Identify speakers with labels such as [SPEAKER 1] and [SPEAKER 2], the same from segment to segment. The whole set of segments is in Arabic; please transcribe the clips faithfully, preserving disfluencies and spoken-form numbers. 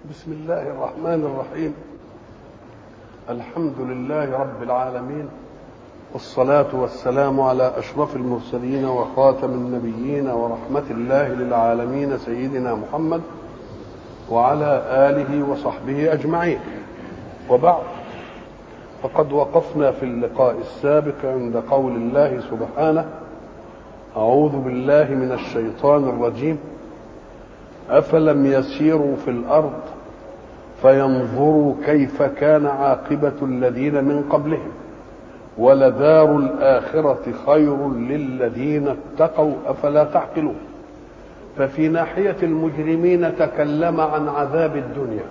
[SPEAKER 1] بسم الله الرحمن الرحيم. الحمد لله رب العالمين، والصلاة والسلام على أشرف المرسلين وخاتم النبيين ورحمة الله للعالمين سيدنا محمد وعلى آله وصحبه أجمعين. وبعد، فقد وقفنا في اللقاء السابق عند قول الله سبحانه: أعوذ بالله من الشيطان الرجيم. أفلم يسيروا في الأرض فينظروا كيف كان عاقبة الذين من قبلهم ولدار الآخرة خير للذين اتقوا أفلا تعقلون. ففي ناحية المجرمين تكلم عن عذاب الدنيا،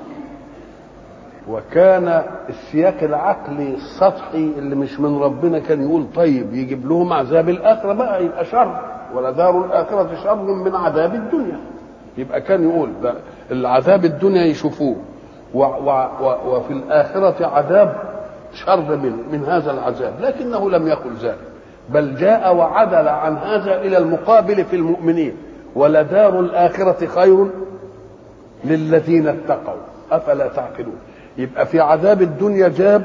[SPEAKER 1] وكان السياق العقلي السطحي اللي مش من ربنا كان يقول طيب يجيب لهم عذاب الآخرة بقى يبقى شر، ولدار الآخرة شر من عذاب الدنيا. يبقى كان يقول العذاب الدنيا يشوفوه و و و وفي الآخرة عذاب شر من, من هذا العذاب، لكنه لم يقل ذلك، بل جاء وعدل عن هذا إلى المقابل في المؤمنين: ولدار الآخرة خير للذين اتقوا أفلا تعقلون. يبقى في عذاب الدنيا جاب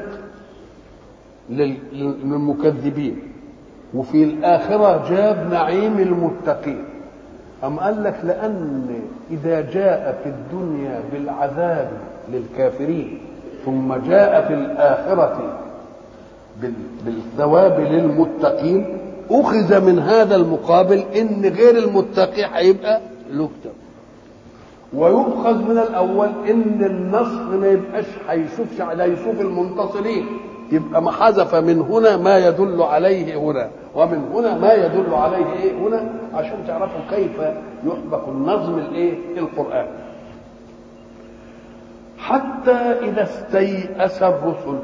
[SPEAKER 1] للمكذبين، وفي الآخرة جاب نعيم المتقين. أم قال لك لأن إذا جاء في الدنيا بالعذاب للكافرين ثم جاء في الآخرة بالثواب للمتقين، أخذ من هذا المقابل إن غير المتقي هيبقى له كتاب، ويؤخذ من الأول إن النصر ما يبقاش هيشوفش لا يشوف المنتصرين، يبقى ما حذف من هنا ما يدل عليه هنا، ومن هنا ما يدل عليه ايه هنا، عشان تعرفوا كيف يحبك النظم الايه القرآن. حتى إذا استيأس الرسل،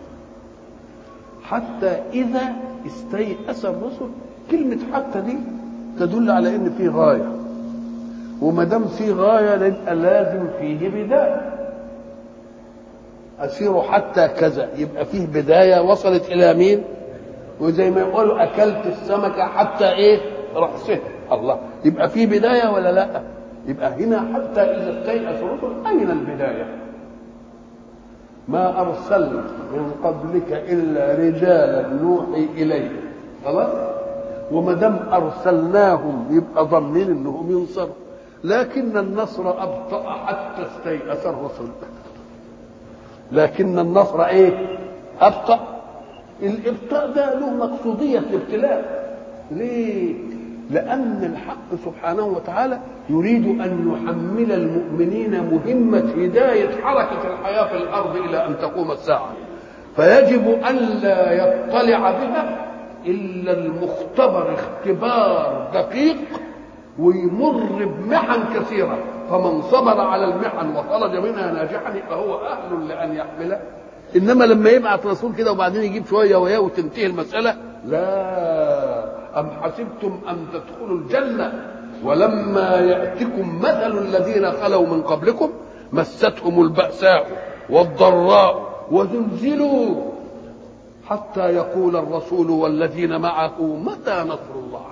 [SPEAKER 1] حتى إذا استيأس الرسل، كلمة حتى دي تدل على إن في غاية، وما دام في غاية يبقى لازم فيه بداية. أسيروا حتى كذا، يبقى فيه بداية وصلت إلى مين؟ وزي ما يقولوا أكلت السمكة حتى إيه رأسها، الله، يبقى فيه بداية ولا لا؟ يبقى هنا حتى إذا استيأس الرسل، أين البداية؟ ما أرسلنا من قبلك إلا رجالا نوحي إليهم، خلاص؟ وما دام أرسلناهم يبقى ضامنين إنهم ينصروا، لكن النصر أبطأ حتى استيأس الرسل. لكن النصر ايه ابطأ. الابطاء ده له مقصوديه الابتلاء. ليه؟ لان الحق سبحانه وتعالى يريد ان يحمل المؤمنين مهمه هدايه حركه الحياه في الارض الى ان تقوم الساعه، فيجب ان لا يطلع بها الا المختبر اختبار دقيق ويمر بمحن كثيره، فمن صبر على المحن وخرج منها ناجحا فهو اهل لان يحمله. انما لما يبعث رسول كده وبعدين يجيب شويه وياه وتنتهي المساله، لا. ام حسبتم ان تدخلوا الجنه ولما ياتكم مثل الذين خلوا من قبلكم مستهم الباساء والضراء وزلزلوا حتى يقول الرسول والذين معه متى نصر الله.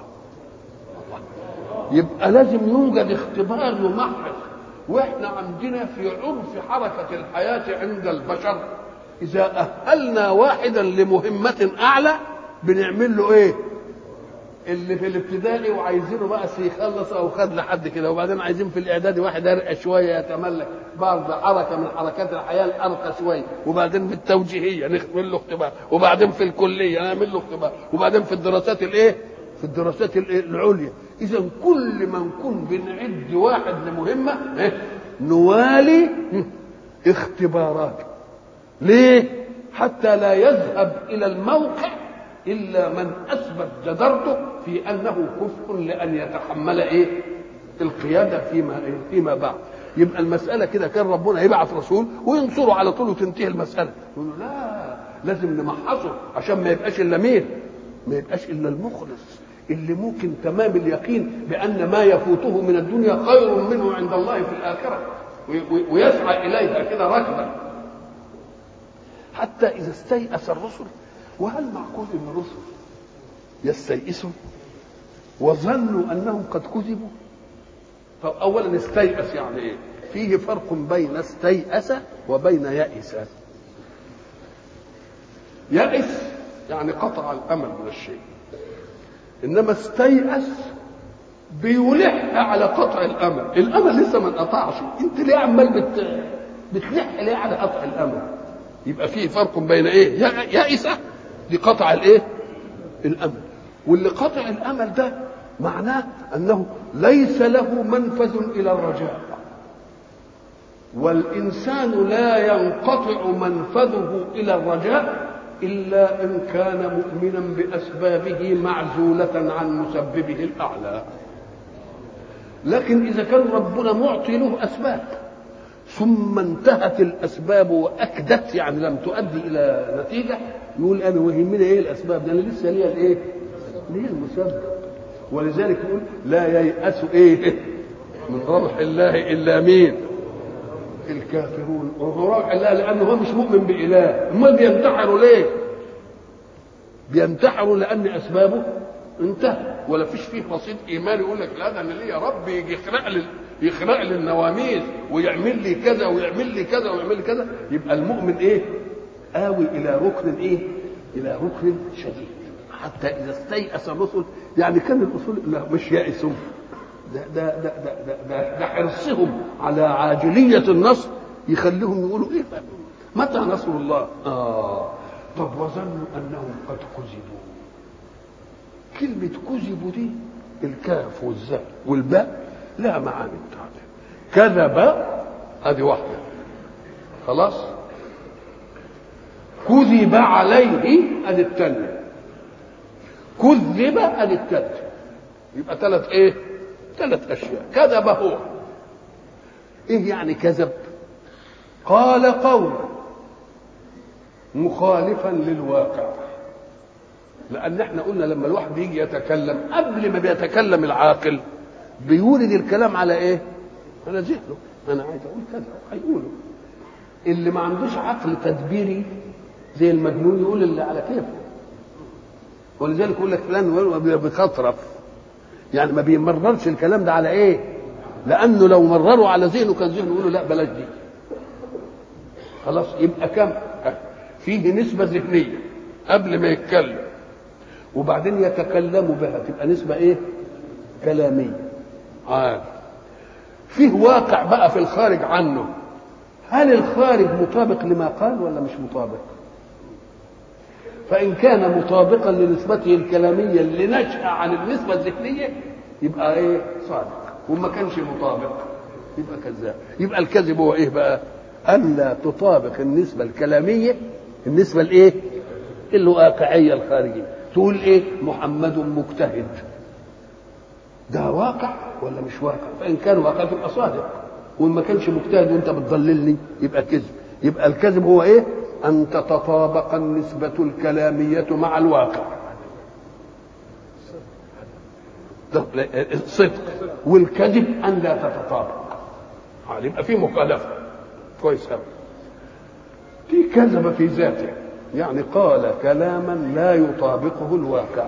[SPEAKER 1] يبقى لازم يوجد اختبار يمحص. واحنا عندنا في عرف حركه الحياه عند البشر اذا اهلنا واحدا لمهمه اعلى بنعمل له ايه؟ اللي في الابتدائي وعايزينه بقى يخلص او خد لحد كده، وبعدين عايزين في الاعدادي واحد ارقى شويه يتملك بعض حركه من حركات الحياه الارقى شويه، وبعدين في التوجيهيه نعمل له اختبار، وبعدين في الكليه نعمل له اختبار، وبعدين في الدراسات الايه؟ في الدراسات العليا. إذا كل ما نكون بنعد واحد لمهمة نوالي اختبارات. ليه؟ حتى لا يذهب إلى الموقع إلا من أثبت جدارته في أنه كفء لأن يتحمل إيه؟ القيادة فيما إيه؟ فيما بعد. يبقى المسألة كده كان ربنا يبعث رسول وينصره على طول وتنتهي المسألة. يقول لا، لازم نمحصه عشان ما يبقاش إلا مين؟ ما يبقاش إلا المخلص اللي ممكن تمام اليقين بأن ما يفوته من الدنيا خير منه عند الله في الآخرة، ويسعى إليها كده ركبا. حتى إذا استيأس الرسل، وهل معقول أن الرسل يستيئسوا وظنوا أنهم قد كذبوا؟ فأولا استيأس يعني إيه؟ فيه فرق بين استيأس وبين يئس. يئس يعني قطع الامل من الشيء، انما استيأس بيلح على قطع الامل. الامل لسه ما انقطعش، انت ليه عمال بت... بتلح ليه على قطع الامل؟ يبقى فيه فرق بين ايه؟ يئس دي قطع الايه؟ الامل. واللي قطع الامل ده معناه انه ليس له منفذ الى الرجاء، والانسان لا ينقطع منفذه الى الرجاء الا ان كان مؤمنا باسبابه معزوله عن مسببه الاعلى. لكن اذا كان ربنا معطي له اسباب ثم انتهت الاسباب واكدت يعني لم تؤدي الى نتيجه، يقول انا ويهمني ايه الاسباب ده، انا لسه ليا الايه؟ ليا المسبب. ولذلك يقول لا ييأس ايه من روح الله الا مين؟ الكافرون. روح الله لانه هو مش مؤمن باله. امال بينتحروا ليه؟ بينتحروا لان اسبابه انتهى ولا فيش فيه رصيد ايمان يقول لك لا ده انا ليه يا رب يجي يخرق لي يخرق لي النواميس ويعمل لي كذا ويعمل لي كذا ويعمل لي كذا. يبقى المؤمن ايه؟ آوي الى ركن ايه؟ الى ركن شديد. حتى اذا استيأس الرسل يعني كان الاصول لا مش يائسون، ده ده ده ده, ده, ده, ده حرصهم على عاجليه النصر يخليهم يقولوا ايه متى نصر الله؟ اه طب وظنوا انهم قد كذبوا. كلمه كذبوا دي الكاف والزاء والباء لها معاني بتاعتها. كذب ادي واحده خلاص، كذب عليه ادي الثانيه، كذب ادي الثالثه. يبقى ثلاث ايه؟ ثلاث اشياء. كذب هو ايه يعني كذب؟ قال قولا مخالفا للواقع. لان احنا قلنا لما الواحد يجي يتكلم قبل ما بيتكلم العاقل بيولد الكلام على ايه؟ على ذهنه. انا عايز اقول كذا هيقوله. اللي ما عندوش عقل تدبيري زي المجنون يقول اللي على كيفه. ولذلك يقول لك فلان بيخطرف، يعني ما بيمررش الكلام ده على ايه؟ لانه لو مرروا على ذهنه كان ذهنه يقول له لا بلاش دي. خلاص يبقى كم فيه نسبه ذهنيه قبل ما يتكلم وبعدين يتكلم بها تبقى نسبه ايه؟ كلاميه. عادي. فيه واقع بقى في الخارج عنه. هل الخارج مطابق لما قال ولا مش مطابق؟ فإن كان مطابقا لنسبته الكلامية اللي نشأ عن النسبة الذهنية يبقى ايه؟ صادق. وما كانش مطابق يبقى كذاب. يبقى الكذب هو ايه بقى؟ ألا تطابق النسبة الكلامية النسبة الايه؟ الواقعية الخارجية. تقول ايه؟ محمد مجتهد. ده واقع ولا مش واقع؟ فإن كان واقع تبقى صادق، وإن ما كانش مجتهد وأنت بتضللني يبقى كذب. يبقى الكذب هو إيه؟ أن تتطابق النسبة الكلامية مع الواقع. الصدق. والكذب أن لا تتطابق. يبقى في مخالفة. كويس أوي. في كذب في ذاته، يعني قال كلاما لا يطابقه الواقع.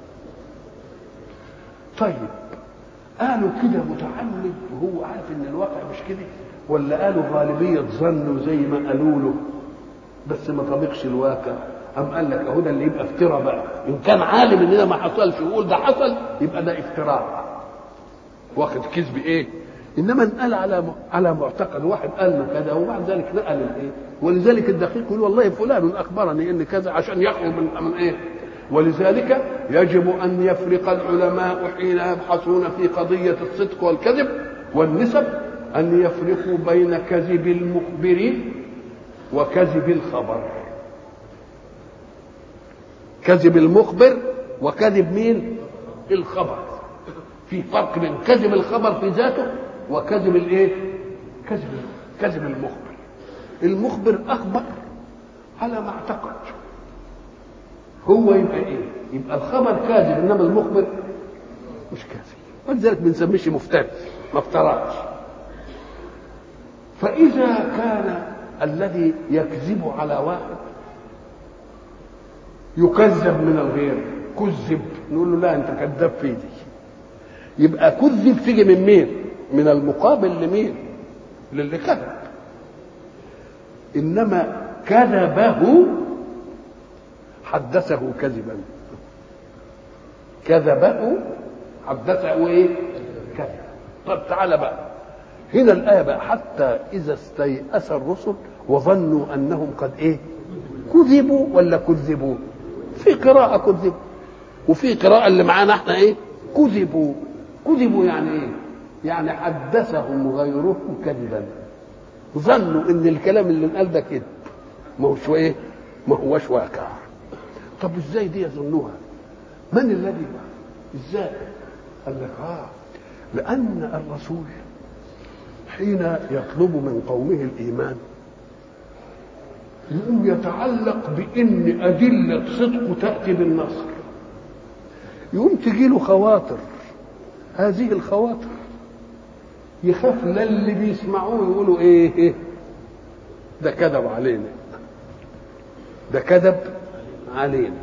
[SPEAKER 1] طيب قالوا كده متعمد وهو عارف ان الواقع مش كده، ولا قالوا غالبيه ظن زي ما قالوا له بس ما طابقش الواقع؟ ام قال لك اهو ده اللي يبقى افتراء بقى. ان كان عالم ان ده ما حصلش ويقول ده حصل يبقى ده افتراء واخد كذب ايه. انما انقال على على معتقد واحد قال له كذا وبعد ذلك نقل الايه. ولذلك الدقيق يقول والله فلان اخبرني ان كذا عشان يخرج من من ايه. ولذلك يجب أن يفرق العلماء حين يبحثون في قضية الصدق والكذب والنسب أن يفرقوا بين كذب المخبر وكذب الخبر. كذب المخبر وكذب مين؟ الخبر. في فرق بين كذب الخبر في ذاته وكذب الايه؟ كذب كذب المخبر. المخبر أخبر على ما اعتقد، هو يبقى ايه؟ يبقى الخبر كاذب، انما المخبر مش كاذب. ولذلك بنسميه مفتري، ما افتراش. فاذا كان الذي يكذب على واحد يكذب من الغير، كذب نقول له لا انت كذاب في دي. يبقى كذب تيجي من مين؟ من المقابل لمين؟ للي كذب، انما كذبه حدثه كذبا، كذبه حدثه ايه؟ كذب. طب تعالى بقى هنا الآية بقى، حتى إذا استيأس الرسل وظنوا أنهم قد إيه؟ كذبوا ولا كذبوا؟ في قراءة كذبوا وفي قراءة اللي معانا احنا إيه؟ كذبوا. كذبوا يعني إيه؟ يعني حدثهم غيرهم كذبا، ظنوا إن الكلام اللي انقال ده كذب، ما هوش إيه؟ ما هوش واقع. طب إزاي دي يظنوها؟ من الذي؟ إزاي؟ قال لك آه لأن الرسول حين يطلب من قومه الإيمان يقوم يتعلق بإن أدلة صدقه تأتي بالنصر، يقوم تجيله خواطر، هذه الخواطر يخاف للي بيسمعوه يقولوا إيه, إيه ده كذب علينا، ده كذب علينا.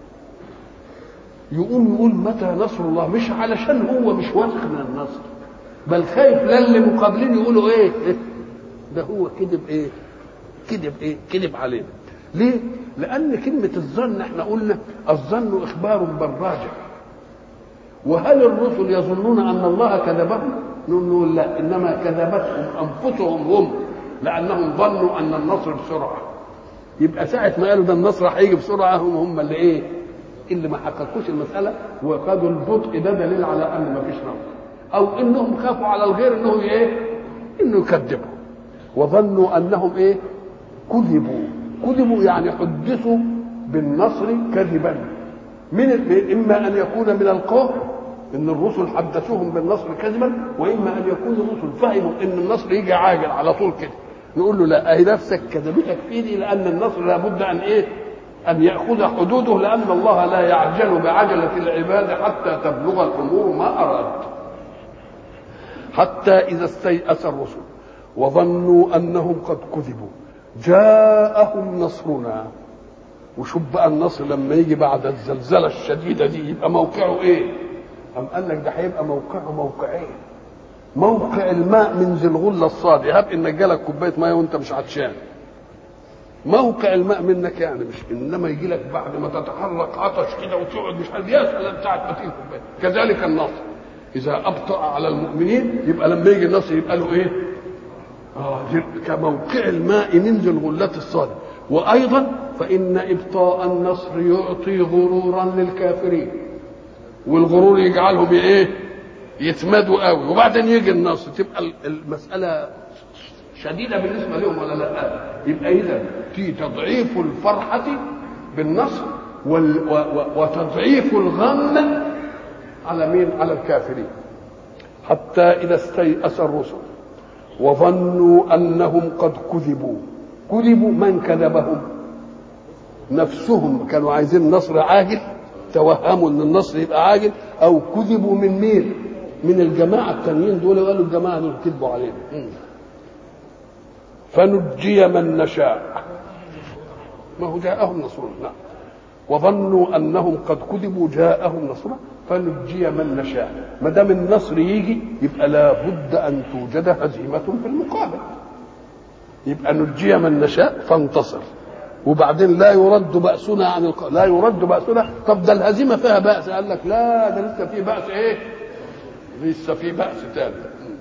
[SPEAKER 1] يقوم يقول متى نصر الله، مش علشان هو مش واثق من النصر، بل خايف للي مقابلين يقولوا ايه, إيه؟ ده هو كذب ايه كذب ايه كذب علينا. ليه؟ لان كلمه الظن احنا قلنا الظن اخبار بالراجع، وهل الرسل يظنون ان الله كذبهم؟ نقول لا، انما كذبتهم انفسهم هم، لانهم ظنوا ان النصر بسرعه. يبقى ساعه ما قالوا ده النصر هيجي بسرعه هم هم اللي ايه اللي ما حققوش المساله وخدوا البطء، ده دليل على ان ما فيش نصر، او انهم خافوا على الغير انهم ايه انه يكذبوا، وظنوا انهم ايه كذبوا. كذبوا يعني حدثوا بالنصر كذبا، من اما ان يكون من القوم ان الرسل حدثوهم بالنصر كذبا، واما ان يكون الرسل فهموا ان النصر يجي عاجل على طول كده. نقول له لا، اهي نفسك كذبتك في دي، لان النصر لابد ان ايه ان ياخذ حدوده، لان الله لا يعجل بعجله العباد حتى تبلغ الامور ما اراد. حتى إذا استيأس الرسل وظنوا أنهم قد كذبوا جاءهم نصرنا. وشوف بقى النصر لما يجي بعد الزلزلة الشديدة دي يبقى موقعه إيه؟ أم قال لك ده هيبقى موقعه موقعين. موقع الماء من ذي الغلة الصاد، يهب إنك جالك كوباية مية وأنت مش عطشان، موقع الماء منك يعني مش، إنما يجي لك بعد ما تتحرك عطش كده وتقعد مش عارف يا سلام ساعة ما تيجي كوباية. كذلك النصر إذا أبطأ على المؤمنين يبقى لما يجي النصر يبقى له إيه؟ آه كموقع الماء من ذي الغلة الصاد. وأيضا فإن إبطاء النصر يعطي غرورا للكافرين، والغرور يجعلهم إيه؟ يتمادوا قوي، وبعدين يجي النصر تبقى المسألة شديدة بالنسبة لهم ولا لا؟ يبقى إذا في تضعيف الفرحة بالنصر وتضعيف الغم على مين؟ على الكافرين. حتى إذا استيأس الرسل وظنوا أنهم قد كذبوا. كذبوا من كذبهم؟ نفسهم كانوا عايزين النصر عاجل، توهموا ان النصر يبقى عاجل، او كذبوا من مين؟ من الجماعة التانيين دول، وقالوا الجماعة دول كذبوا علينا. فنجي من نشاء، ما هو جاءهم نصرنا. وظنوا انهم قد كذبوا جاءهم نصرنا فنجي من نشاء. ما دام النصر يجي يبقى لابد ان توجد هزيمه في المقابل، يبقى نجي من نشاء فانتصر. وبعدين لا يرد بأسنا عن الق... لا يرد بأسنا. طب ده الهزيمه فيها بأس، قال لك لا، ده لسه في بأس. ايه؟ لسه في بأس تاني.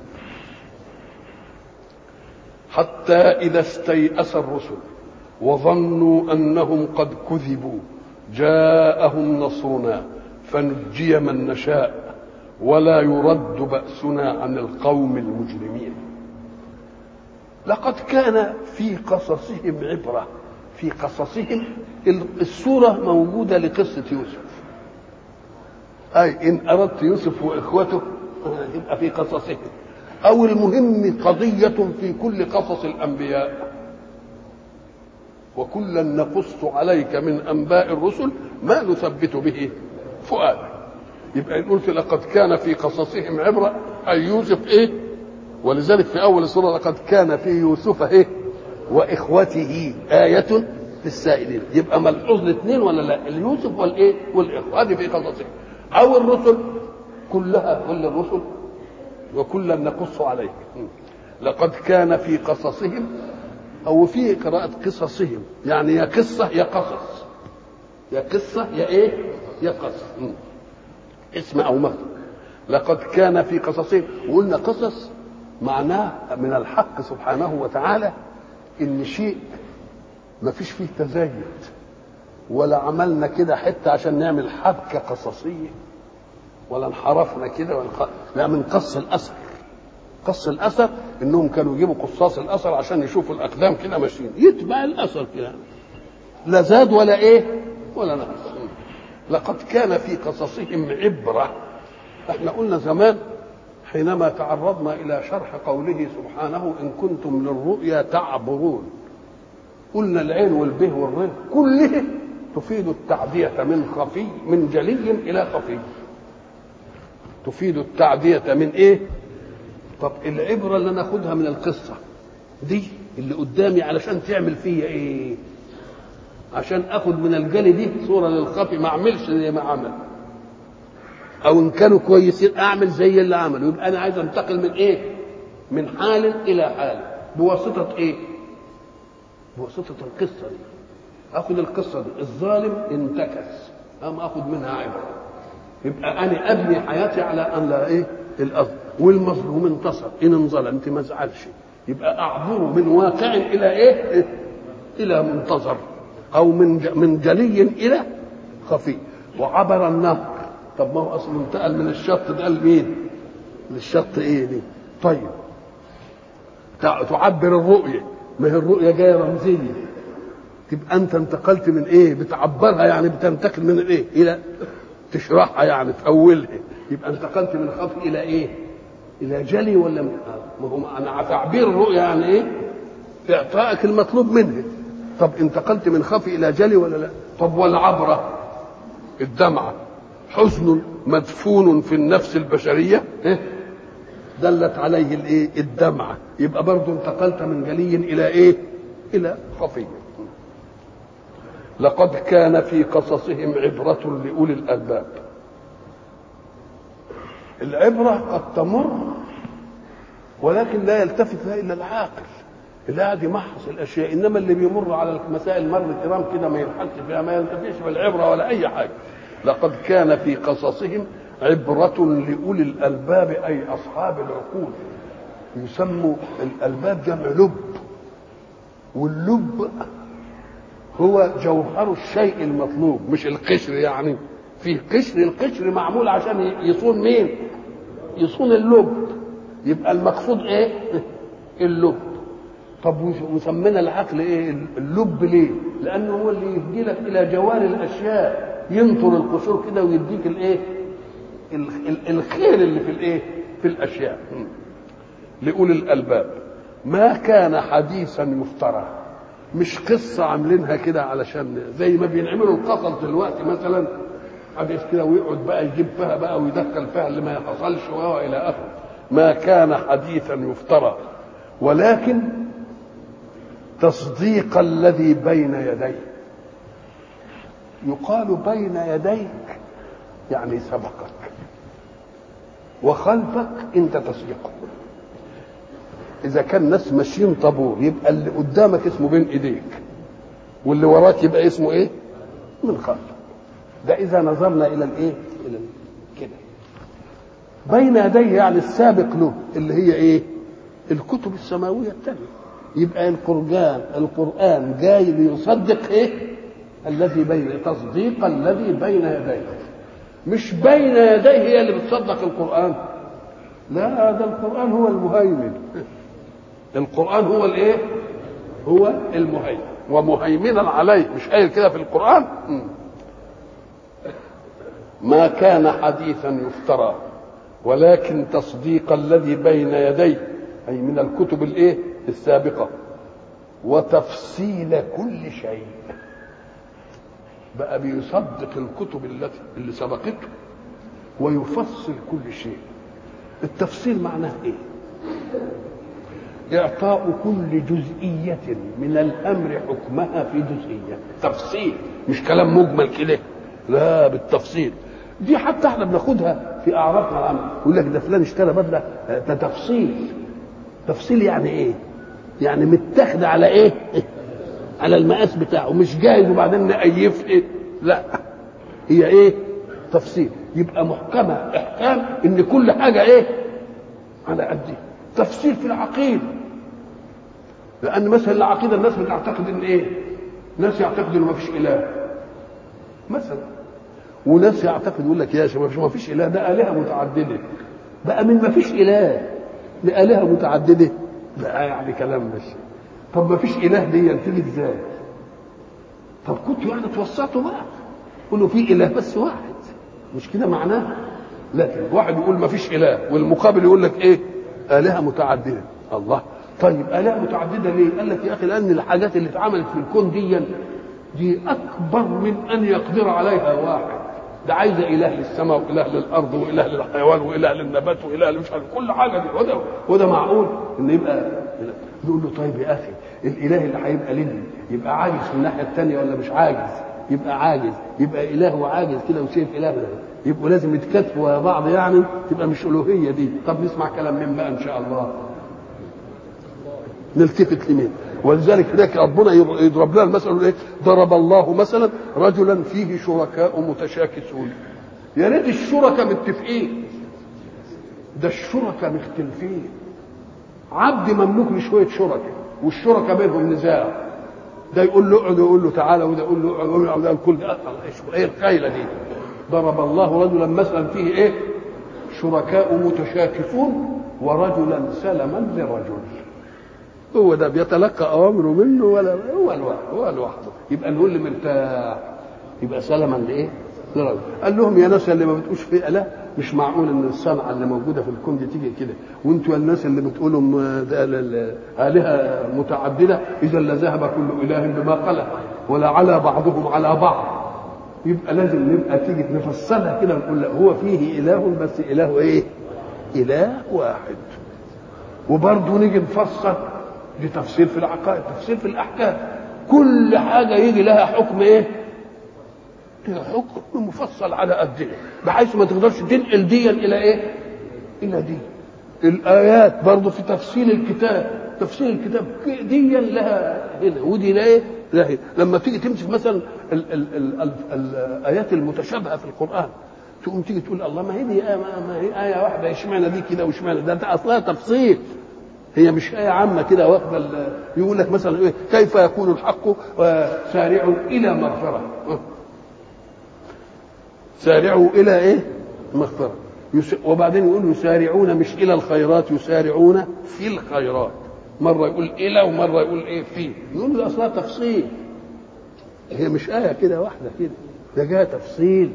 [SPEAKER 1] حتى إذا استيأس الرسل وظنوا أنهم قد كذبوا جاءهم نصرنا فنجي من نشاء ولا يرد بأسنا عن القوم المجرمين. لقد كان في قصصهم عبرة. في قصصهم الصورة موجودة لقصة يوسف، أي إن أردت يوسف وإخوته يبقى في قصصهم، أو المهم قضية في كل قصص الأنبياء. وكلا نقص عليك من أنباء الرسل ما نثبت به فؤادك. يبقى إن قلت لقد كان في قصصهم عبرة أي يوسف إيه، ولذلك في أول السورة لقد كان في يوسف إيه وإخوته آية للسائلين. يبقى ملحوظ الاثنين ولا لا؟ اليوسف والإيه والإخوة، هذه في قصصهم. أو الرسل كلها، كل الرسل وكلا نقص عليك. لقد كان في قصصهم، او في قراءة قصصهم، يعني يا قصة يا قصص، يا قصة يا ايه يا قصص، اسم او مصدر. لقد كان في قصصهم، وقلنا قصص معناه من الحق سبحانه وتعالى ان شيء ما فيش فيه تزايد، ولا عملنا كده حتى عشان نعمل حبكة قصصية، ولا انحرفنا كده ولا خ... لا، من قص الاثر. قص الاثر انهم كانوا يجيبوا قصاص الاثر عشان يشوفوا الاقدام كده ماشيين، يتبع الاثر كده، لا زاد ولا ايه ولا نقص. لقد كان في قصصهم عبرة. احنا قلنا زمان حينما تعرضنا الى شرح قوله سبحانه ان كنتم للرؤيا تعبرون، قلنا العين والبه والره كله تفيد التعدية من خفي، من جلي الى خفي، تفيد التعدية من ايه. طب العبرة اللي ناخدها من القصة دي اللي قدامي علشان تعمل فيا ايه؟ عشان اخد من الجلي دي صورة للخفي، ما اعملش زي ما عمل، او ان كانوا كويسين اعمل زي اللي عملوا. يبقى انا عايز انتقل من ايه؟ من حال الى حال بواسطة ايه؟ بواسطة القصة دي. اخد القصة دي، الظالم انتكس ام اخد منها عبرة، يبقى انا ابني حياتي على ان لا ايه الأرض، والمظلوم انتصر ان انظلمت ما زعلش، يبقى اعبر من واقع الى ايه؟ الى منتظر، او من من جلي الى خفي. وعبر النهر، طب ما هو اصلا انتقل من الشط ده لمين؟ للشط ايه دي؟ طيب تعبر الرؤيه، ما هي الرؤيه جايه رمزيه، تبقى انت انتقلت من ايه؟ بتعبرها يعني بتنتقل من الايه الى تشرحها، يعني تأولها، يبقى انتقلت من خفي الى ايه؟ الى جلي. ولا ما هو انا تعبير الرؤيا يعني ايه؟ اعطائك المطلوب منه. طب انتقلت من خفي الى جلي ولا لا؟ طب والعبره الدمعه، حزن مدفون في النفس البشريه إيه؟ دلت عليه الايه؟ الدمعه، يبقى برضه انتقلت من جلي الى ايه؟ الى خفي. لقد كان في قصصهم عبرة لأولي الألباب. العبرة قد تمر ولكن لا يلتفت لها إلا العاقل اللي قاعد يمحص الأشياء، إنما اللي بيمر على المسائل مر الكرام كده ما يلحقش فيها، ما ينتفعش بالعبرة ولا أي حاجة. لقد كان في قصصهم عبرة لأولي الألباب، أي أصحاب العقول. يسموا الألباب جمع لب، واللب هو جوهر الشيء المطلوب، مش القشر. يعني فيه قشر، القشر معمول عشان يصون مين؟ يصون اللب، يبقى المقصود ايه؟ اللب. طب وسمينا العقل ايه؟ اللب. ليه؟ لانه هو اللي يهدي لك الى جوار الاشياء، ينطر القشور كده ويديك الايه؟ الخير اللي في الايه؟ في الاشياء. لأولي الالباب ما كان حديثا يفترى، مش قصة عاملينها كده علشان زي ما بينعملوا القصص دلوقتي مثلا، حديث كده ويقعد بقى يجيب فيها بقى ويدخل فيها اللي ما يحصلش والى اخره. ما كان حديثا يفترى ولكن تصديق الذي بين يديه. يقال بين يديك يعني سبقك، وخلفك انت تصديقه. اذا كان ناس ماشيين طابور يبقى اللي قدامك اسمه بين ايديك، واللي وراك يبقى اسمه ايه؟ من خلفك. ده اذا نظرنا الى الايه؟ الى كده بين يديه، يعني السابق له اللي هي ايه؟ الكتب السماويه الثانيه. يبقى القرآن القرآن جاي ليصدق ايه؟ الذي بين، تصديق الذي بين يديه. مش بين يديه هي اللي بتصدق القرآن، لا، ده القرآن هو المهيمن. القرآن هو الايه؟ هو المهيمن ومهيمنا عليه، مش قايل كده في القرآن؟ ما كان حديثا يفترى ولكن تصديق الذي بين يديه، أي من الكتب الايه؟ السابقة، وتفصيل كل شيء. بقى بيصدق الكتب التي اللي سبقته ويفصل كل شيء. التفصيل معناه ايه؟ إعطاء كل جزئية من الأمر حكمها في جزئية. تفصيل، مش كلام مجمل كده، لا، بالتفصيل. دي حتى احنا بناخدها في أعرافنا العامة، يقول لك ده فلان اشترى بدلة، ده تفصيل. تفصيل يعني ايه؟ يعني متاخد على ايه؟ على المقاس بتاعه، مش جاهز وبعدين نقيف ايه؟ لا، هي ايه؟ تفصيل. يبقى محكمه احكام ان كل حاجه ايه؟ على قد. تفصيل في العقيده، لان مثلا العقيده الناس بتعتقد ان ايه؟ ناس يعتقد انه ما فيش اله مثلا، وناس يعتقد يقول لك يا شباب ما فيش اله، ده الهه متعدده. بقى من ما فيش اله لالهه متعدده بقى يعني كلام مش. طب ما فيش اله دي تيجي ازاي؟ طب كنتوا يعني توسطوا بقى قولوا في اله بس واحد، مش كده معناه؟ لكن واحد يقول ما فيش اله والمقابل يقول لك ايه؟ الهه متعدده. الله، طيب الهه متعدده ليه؟ قال لك يا اخي لان الحاجات اللي اتعملت في الكون دي دي اكبر من ان يقدر عليها واحد. ده عايزه اله للسماء واله للارض واله للحيوان واله للنبات واله مش عارف كل حاجه دي. وده وده معقول ان يبقى؟ نقول له طيب يا اخي الاله اللي هيبقى لنا يبقى عاجز في الناحيه الثانيه ولا مش عاجز؟ يبقى عاجز، يبقى اله وعاجز كده وشايف اله، يبقوا لازم يتكاتفوا يا بعض يعني، تبقى مش الوهيه دي. طب نسمع كلام مين بقى ان شاء الله؟ نلتفت لمين؟ ولذلك هناك ربنا يضرب لنا المثل ايه؟ ضرب الله مثلا رجلا فيه شركاء متشاكسون. يا ريت الشركاء متفقين، ده الشركاء مختلفين. عبد مملوك لشويه شركاء والشركاء بينهم نزاع، ده يقول له اقعد ويقول له تعالى، وده يقول له اقعد وده الكل ايه الخيله دي؟ ضرب الله رجلا مثلا فيه ايه؟ شركاء متشاكسون ورجلا سلما لرجل. هو ده بيتلقى اوامره منه ولا هو لوحده؟ هو لوحده. يبقى نقول اللي مرتاح يبقى سلما لايه؟ لرجل. قال لهم يا ناس اللي ما بتقولش في اله، مش معقول ان الصنعه اللي موجوده في الكون دي تيجي كده، وانتوا الناس اللي بتقولوا الهه متعدده، اذا لذهب كل اله بما خلق ولا على بعضهم على بعض. يبقى لازم نبقى تيجي نفصلها كده ونقول لا، هو فيه اله بس اله ايه؟ اله واحد. وبرضه نيجي نفصل، دي تفصيل في العقائد، تفصيل في الاحكام. كل حاجه يجي لها حكم ايه؟ لها حكم مفصل على قدها، بحيث ما تقدرش تنقل ديا الى ايه؟ الى دي. الايات برضه في تفصيل الكتاب، تفصيل الكتاب ديا لها هنا ودي لا ايه؟ لا هنا. لما تيجي تمسك مثلا ال ال ال ال الايات المتشابهه في القران، تقوم تيجي تقول الله ما هي دي آية، ما هي ايه واحده، اشمعنى دي كده واشمعنى ده؟ ده اصلها تفصيل، هي مش آية عامة كده واخدة. يقول لك مثلا إيه؟ كيف يكون الحق سارعوا إلى مغفرة، سارعوا إلى إيه؟ مغفرة. وبعدين يقول يسارعون مش إلى الخيرات، يسارعون في الخيرات. مرة يقول إلى ومرة يقول إيه في. يقول له أصلها تفصيل، هي مش آية كده واحدة كده، ده جاء تفصيل.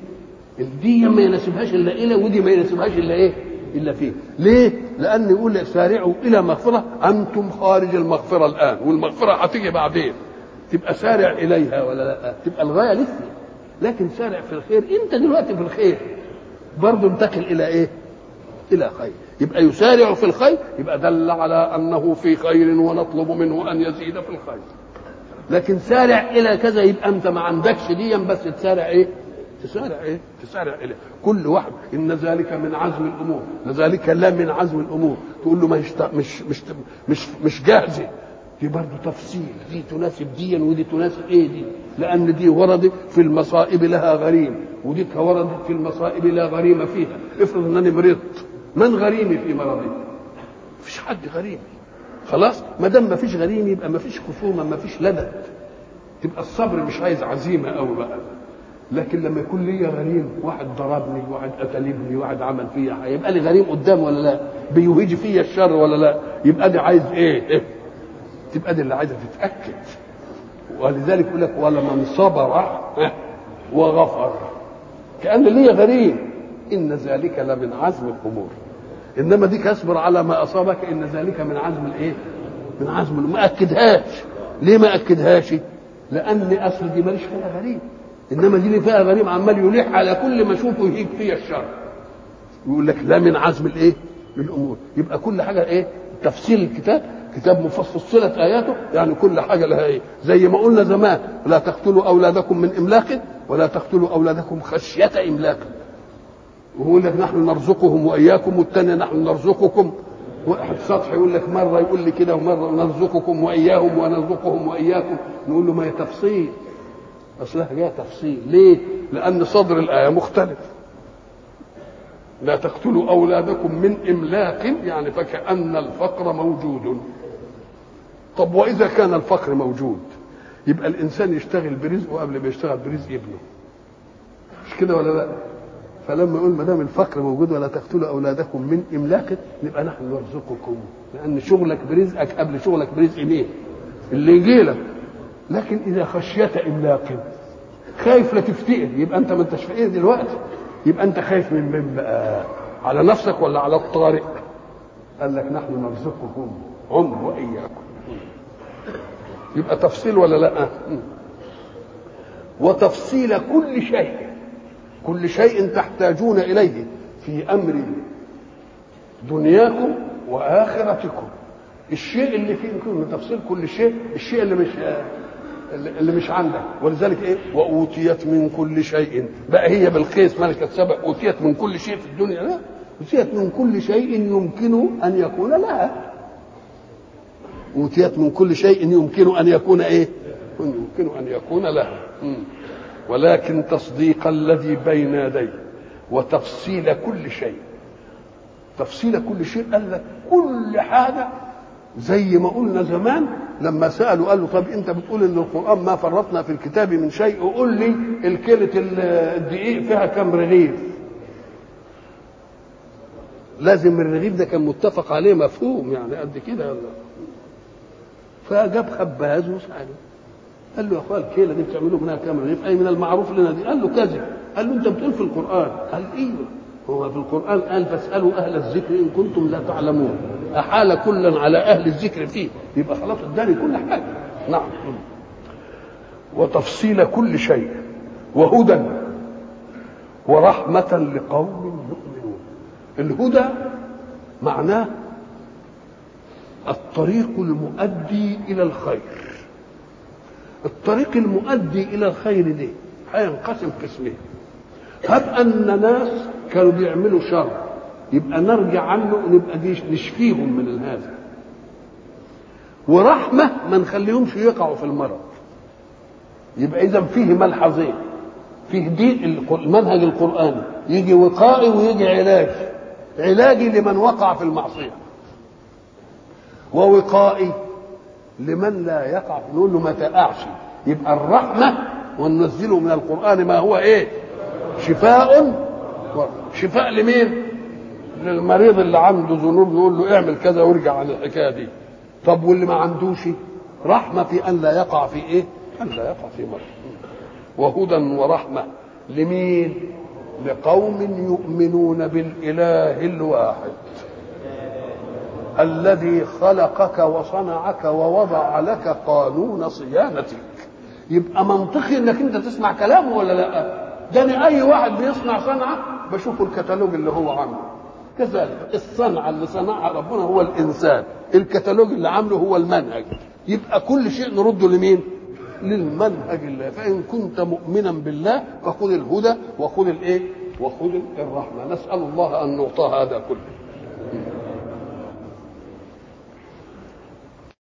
[SPEAKER 1] دي ما يناسبهاش إلا إلى، ودي ما يناسبهاش إلا إيه؟ إلا فيه. ليه؟ لأن يقول سارعوا إلى مغفرة، أنتم خارج المغفرة الآن والمغفرة هتيجي بعدين، تبقى سارع إليها ولا لا؟ تبقى الغاية لسه، لكن سارع في الخير. أنت دلوقتي في الخير برضه انتقل إلى إيه؟ إلى خير. يبقى يسارع في الخير، يبقى دل على أنه في خير ونطلب منه أن يزيد في الخير. لكن سارع إلى كذا يبقى أنت ما عندكش ديا، بس تسارع إيه؟ تسارع ايه؟ تسارع اليه. كل واحد ان ذلك من عزم الامور، لذلك لا من عزم الامور. تقول له ما مش مش مش مش, مش جاهزه، دي برضه تفصيل، دي تناسب دي ودي تناسب ايه دي، لان دي وردت في المصائب لها غريم، ودي وردت في المصائب لا غريم فيها. افرض انني مرضت، من غريمي في مرضي؟ مفيش حد غريم. خلاص، ما دام مفيش غريم يبقى مفيش خصومه، مفيش لدد، تبقى الصبر مش عايز عزيمه قوي بقى. لكن لما يكون لي غريم، واحد ضربني، واحد قتل ابني، واحد عمل فيا، هيبقى لي غريم قدام ولا لا؟ بيوهج فيا الشر ولا لا؟ يبقى دي عايز ايه؟ إيه؟ تبقى دي اللي عايزه تتاكد. ولذلك يقول لك ولمن صبر وغفر، كأن لي غريم، ان ذلك لمن عزم الامور. انما ديك اصبر على ما اصابك، ان ذلك من عزم الايه؟ من عزم الامور. ما اكدهاش. ليه ما اكدهاش؟ لان اصل دي ماليش فيها غريم، انما دي اللي فيها غريم عمال يلح على كل ما اشوفه يهيج فيها الشر. يقول لك لا من عزم الايه؟ للامور. يبقى كل حاجه ايه؟ تفصيل الكتاب، كتاب مفصلة اياته، يعني كل حاجه لها ايه؟ زي ما قلنا زمان لا تقتلوا اولادكم من املاق ولا تقتلوا اولادكم خشيه املاق. ويقول لك نحن نرزقهم واياكم، والثانيه نحن نرزقكم واحد سطح يقول لك مره يقول لي كده ومره نرزقكم واياهم ونرزقهم واياكم، نقول له ما هي تفصيل، اصلها جايه تفصيل. ليه؟ لان صدر الايه مختلف. لا تقتلوا اولادكم من املاق، يعني فكأن الفقر موجود. طب واذا كان الفقر موجود يبقى الانسان يشتغل برزقه قبل ما يشتغل برزق ابنه، مش كده ولا لا؟ فلما يقول ما دام الفقر موجود ولا تقتلوا اولادكم من املاق، نبقى نحن نرزقكم، لان شغلك برزقك قبل شغلك برزق مين؟ اللي يجي لك. لكن اذا خشيت املاق، خايف لا تفتقر، يبقى انت ما انتش فقير دلوقتي، يبقى انت خايف من من بقى؟ على نفسك ولا على الطارئ؟ قال لك نحن نرزقكم هم واياكم. يبقى تفصيل ولا لا؟ وتفصيل كل شيء، كل شيء تحتاجون اليه في امر دنياكم واخرتكم. الشيء اللي فيه تفصيل كل شيء، الشيء اللي مش اللي مش عندك. ولذلك ايه؟ واوتيت من كل شيء، بقى هي بالقيس ملكه سبع اوتيت من كل شيء في الدنيا؟ لا، اوتيت من كل شيء يمكن ان يكون لها. اوتيت من كل شيء يمكن ان يكون ايه؟ يمكن ان يكون لها. ولكن تصديق الذي بين يديه وتفصيل كل شيء. تفصيل كل شيء قال لك كل حاجه، زي ما قلنا زمان لما سالوا قال له طب انت بتقول ان القران ما فرطنا في الكتاب من شيء، قول لي الكيلة الدقيق فيها كم رغيف؟ لازم الرغيف ده كان متفق عليه مفهوم، يعني قد كده. فجاب خباز وسأله قال له يا اخويا الكيلة دي بتعملوا منها كم رغيف؟ اي من المعروف لنا دي. قال له كذا. قال له انت بتقول في القران؟ قال ايوه، هو في القرآن قال فاسألوا أهل الذكر إن كنتم لا تعلمون، أحال كلا على أهل الذكر فيه، يبقى خلاص اداني كل حاجة. نعم. وتفصيل كل شيء وهدى ورحمة لقوم يؤمنون. الهدى معناه الطريق المؤدي إلى الخير. الطريق المؤدي إلى الخير دي هينقسم قسمين. هب أن ناس كانوا بيعملوا شر، يبقى نرجع عنه نبقى دي نشفيهم من هذا. ورحمة ما نخليهمش يقعوا في المرض. يبقى إذا فيه ملحظين، فيه دي المنهج القرآني يجي وقائي ويجي علاج. علاجي لمن وقع في المعصية، ووقائي لمن لا يقع، نقول له ما تقعش. يبقى الرحمة وننزله من القرآن ما هو ايه؟ شفاء. شفاء لمين؟ للمريض اللي عنده ذنوب نقول له اعمل كذا وارجع عن الحكايه دي. طب واللي ما عندوش؟ رحمه في ان لا يقع في ايه؟ ان لا يقع في مرض. وهدى ورحمه لمين؟ لقوم يؤمنون بالاله الواحد الذي خلقك وصنعك ووضع لك قانون صيانتك. يبقى منطقي انك انت تسمع كلامه ولا لا؟ ده أنا اي واحد بيصنع صنعه بشوف الكتالوج اللي هو عامله. كذلك الصنعه اللي صنعها ربنا هو الانسان، الكتالوج اللي عامله هو المنهج. يبقى كل شيء نرده لمين؟ للمنهج الله. فان كنت مؤمنا بالله فخذ الهدى وخذ الايه؟ وخذ الرحمه. نسال الله ان نعطى هذا كله.